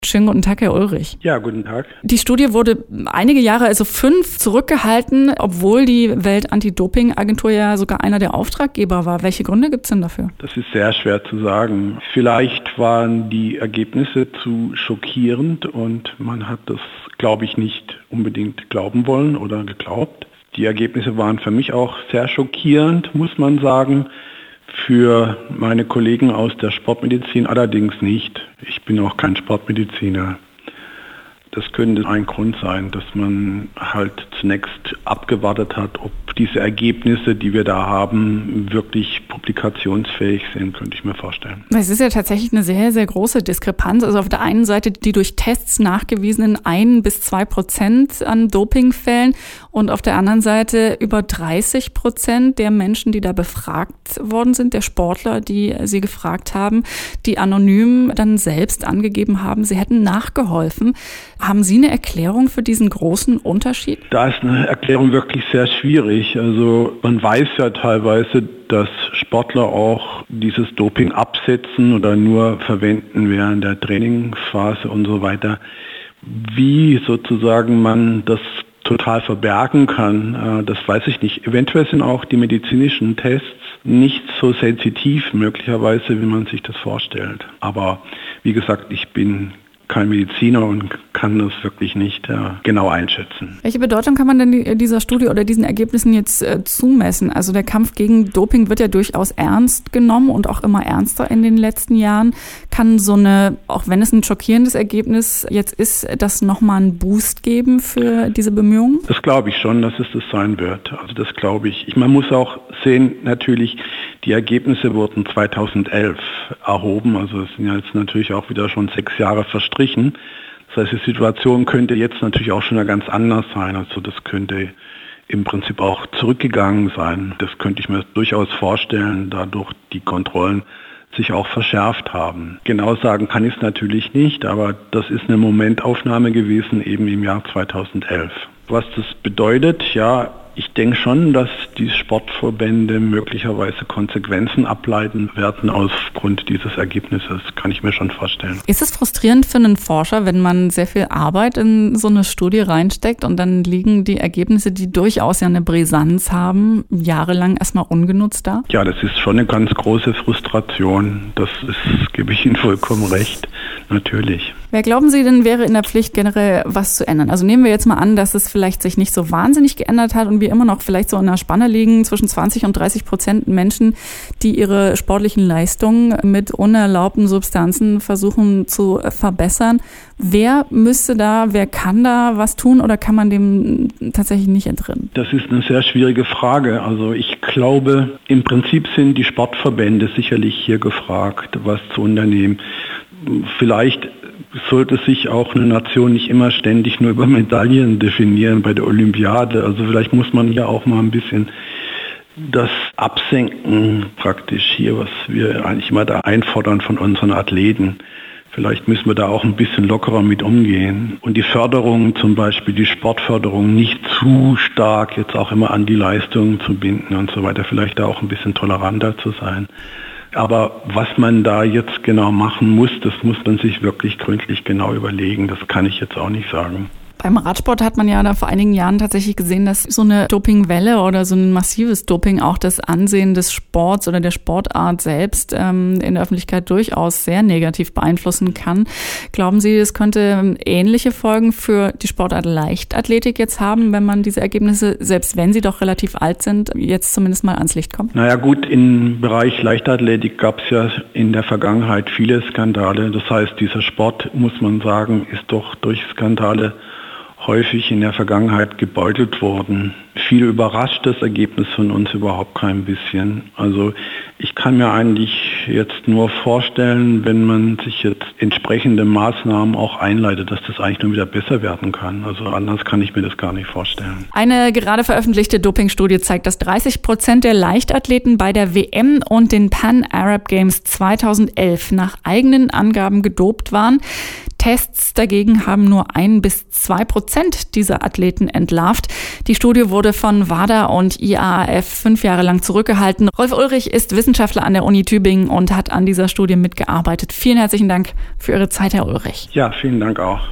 Schönen guten Tag, Herr Ulrich. Ja, guten Tag. Die Studie wurde einige Jahre, also 5, zurückgehalten, obwohl die Welt-Anti-Doping-Agentur ja sogar einer der Auftraggeber war. Welche Gründe gibt es denn dafür? Das ist sehr schwer zu sagen. Vielleicht waren die Ergebnisse zu schockierend und man hat das, glaube ich, nicht unbedingt glauben wollen oder geglaubt. Die Ergebnisse waren für mich auch sehr schockierend, muss man sagen. Für meine Kollegen aus der Sportmedizin allerdings nicht. Ich bin auch kein Sportmediziner. Das könnte ein Grund sein, dass man halt zunächst abgewartet hat, ob diese Ergebnisse, die wir da haben, wirklich publikationsfähig sind, könnte ich mir vorstellen. Es ist ja tatsächlich eine sehr, sehr große Diskrepanz. Also auf der einen Seite die durch Tests nachgewiesenen 1-2% an Dopingfällen und auf der anderen Seite über 30% der Menschen, die da befragt worden sind, der Sportler, die Sie gefragt haben, die anonym dann selbst angegeben haben, sie hätten nachgeholfen. Haben Sie eine Erklärung für diesen großen Unterschied? Da ist eine Erklärung wirklich sehr schwierig. Also man weiß ja teilweise, dass Sportler auch dieses Doping absetzen oder nur verwenden während der Trainingsphase und so weiter. Wie sozusagen man das total verbergen kann, das weiß ich nicht. Eventuell sind auch die medizinischen Tests nicht so sensitiv möglicherweise, wie man sich das vorstellt. Aber wie gesagt, ich bin kein Mediziner und kann das wirklich nicht genau einschätzen. Welche Bedeutung kann man denn dieser Studie oder diesen Ergebnissen jetzt zumessen? Also der Kampf gegen Doping wird ja durchaus ernst genommen und auch immer ernster in den letzten Jahren. Kann so eine, auch wenn es ein schockierendes Ergebnis jetzt ist, das nochmal einen Boost geben für diese Bemühungen? Das glaube ich schon, dass es das sein wird. Also das glaube ich. Man muss auch sehen, natürlich, die Ergebnisse wurden 2011 erhoben. Also es sind ja jetzt natürlich auch wieder schon 6 Jahre verstrichen. Das heißt, die Situation könnte jetzt natürlich auch schon ganz anders sein. Also das könnte im Prinzip auch zurückgegangen sein. Das könnte ich mir durchaus vorstellen, dadurch die Kontrollen sich auch verschärft haben. Genau sagen kann ich es natürlich nicht, aber das ist eine Momentaufnahme gewesen eben im Jahr 2011. Was das bedeutet, ja, ich denke schon, dass die Sportverbände möglicherweise Konsequenzen ableiten werden aufgrund dieses Ergebnisses. Kann ich mir schon vorstellen. Ist es frustrierend für einen Forscher, wenn man sehr viel Arbeit in so eine Studie reinsteckt und dann liegen die Ergebnisse, die durchaus ja eine Brisanz haben, jahrelang erstmal ungenutzt da? Ja, das ist schon eine ganz große Frustration. Das ist, gebe ich Ihnen vollkommen recht, natürlich. Wer glauben Sie denn, wäre in der Pflicht generell was zu ändern? Also nehmen wir jetzt mal an, dass es vielleicht sich nicht so wahnsinnig geändert hat und wir immer noch vielleicht so in einer Spanne liegen zwischen 20% und 30% Menschen, die ihre sportlichen Leistungen mit unerlaubten Substanzen versuchen zu verbessern. Wer kann da was tun oder kann man dem tatsächlich nicht entrinnen? Das ist eine sehr schwierige Frage. Also ich glaube, im Prinzip sind die Sportverbände sicherlich hier gefragt, was zu unternehmen. Vielleicht sollte sich auch eine Nation nicht immer ständig nur über Medaillen definieren bei der Olympiade. Also vielleicht muss man hier auch mal ein bisschen das absenken praktisch hier, was wir eigentlich immer da einfordern von unseren Athleten. Vielleicht müssen wir da auch ein bisschen lockerer mit umgehen und die Förderung, zum Beispiel die Sportförderung, nicht zu stark jetzt auch immer an die Leistungen zu binden und so weiter. Vielleicht da auch ein bisschen toleranter zu sein. Aber was man da jetzt genau machen muss, das muss man sich wirklich gründlich genau überlegen. Das kann ich jetzt auch nicht sagen. Beim Radsport hat man ja da vor einigen Jahren tatsächlich gesehen, dass so eine Dopingwelle oder so ein massives Doping auch das Ansehen des Sports oder der Sportart selbst in der Öffentlichkeit durchaus sehr negativ beeinflussen kann. Glauben Sie, es könnte ähnliche Folgen für die Sportart Leichtathletik jetzt haben, wenn man diese Ergebnisse, selbst wenn sie doch relativ alt sind, jetzt zumindest mal ans Licht kommen? Naja gut, im Bereich Leichtathletik gab es ja in der Vergangenheit viele Skandale. Das heißt, dieser Sport, muss man sagen, ist doch durch Skandale häufig in der Vergangenheit gebeutelt worden. Viel überrascht das Ergebnis von uns überhaupt kein bisschen. Also ich kann mir eigentlich jetzt nur vorstellen, wenn man sich jetzt entsprechende Maßnahmen auch einleitet, dass das eigentlich nur wieder besser werden kann. Also anders kann ich mir das gar nicht vorstellen. Eine gerade veröffentlichte Dopingstudie zeigt, dass 30% der Leichtathleten bei der WM und den Pan Arab Games 2011 nach eigenen Angaben gedopt waren. Tests dagegen haben nur 1-2% dieser Athleten entlarvt. Die Studie wurde von WADA und IAAF 5 Jahre lang zurückgehalten. Rolf Ulrich ist Wissenschaftler an der Uni Tübingen und hat an dieser Studie mitgearbeitet. Vielen herzlichen Dank für Ihre Zeit, Herr Ulrich. Ja, vielen Dank auch.